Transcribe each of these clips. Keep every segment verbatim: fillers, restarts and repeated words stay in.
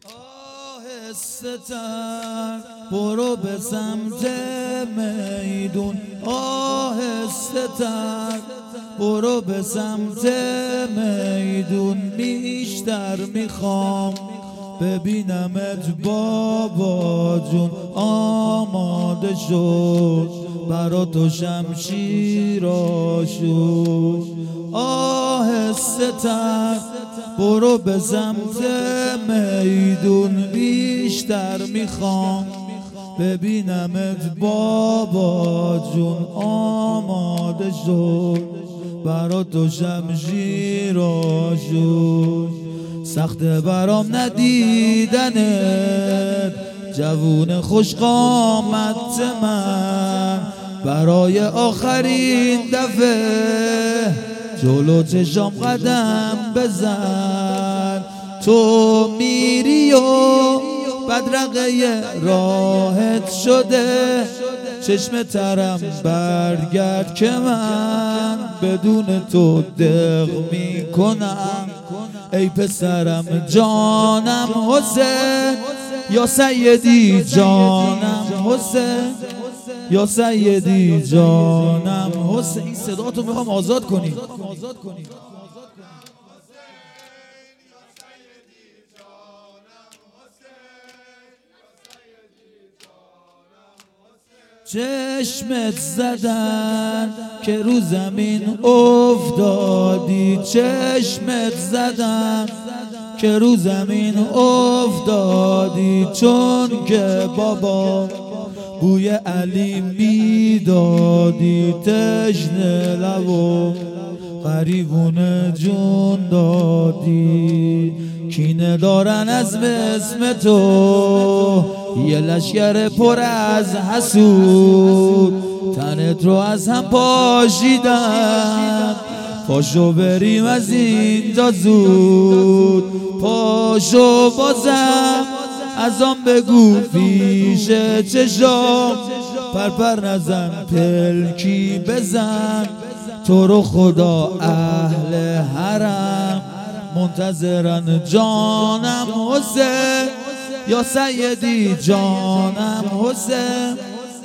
آهسته تر برو به سمت میدون، آهسته تر برو به سمت میدون. بیشتر میخوام ببینمت بابا جون، آماده شد برا تو شمشیر آشوب. آهسته تر برو به سمت میدون، بیشتر میخوام ببینمت بابا جون، آماده شد برا تو شمشیر آشوب. سخته برام ندیدنت جوون خوش قامت من، برای آخرین دفعه جلو چشام قدم بزن. تو میری و بدرقه راحت شده، چشم ترم برگرد که من بدون تو دق میکنم. ای پسرم جانم حسین، یا سیدی جانم حسین، یا سیدی جانم حسین. این صدا تو میخوام آزاد کنی. چشمت زدن که رو زمین افتادی، چشمت زدن که رو زمین افتادی. چون که بابا بوی علی میدادی، تشنه لب و غریبونه جون دادی. کینه دارن از اسم تو یه لشگر پر از حسود، تنت رو از هم پاشیدن. پاشو بریم از اینجا زود، پاشو بازم از آن بگو پیش چشام. پرپر نزن پلکی بزن، تو رو خدا اهل حرم منتظرن جانم حسین، یا سیدی جانم حسین.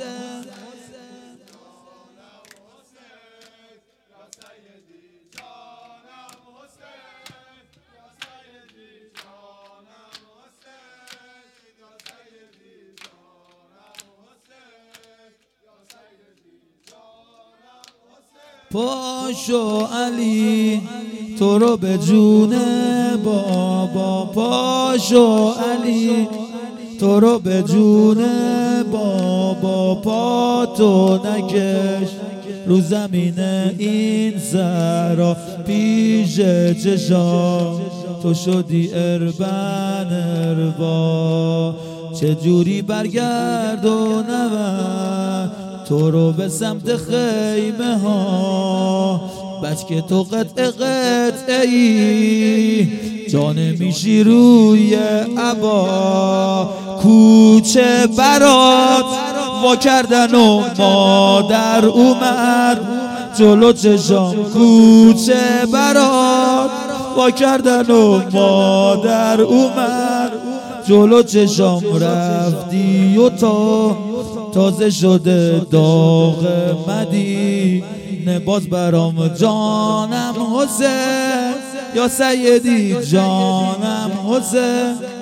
پاشو علی تو رو به جون بابا، پاشو علی تو رو به جون بابا. پا تو نکش رو زمین این سرا، پیش چشام تو شدی اربن اربا. چجوری برگردونم تو رو به سمت خیمه ها، بس که تو قطع قطع ای جان میشی روی عبا. کوچه برات وا کردن و مادر اومد جلو چشام، کوچه برات وا کردن و مادر اومد جلو چشام. رفتی و تا تازه شده داغ مدینه باز برام جانم حسین، یا سیدی جانم حسین.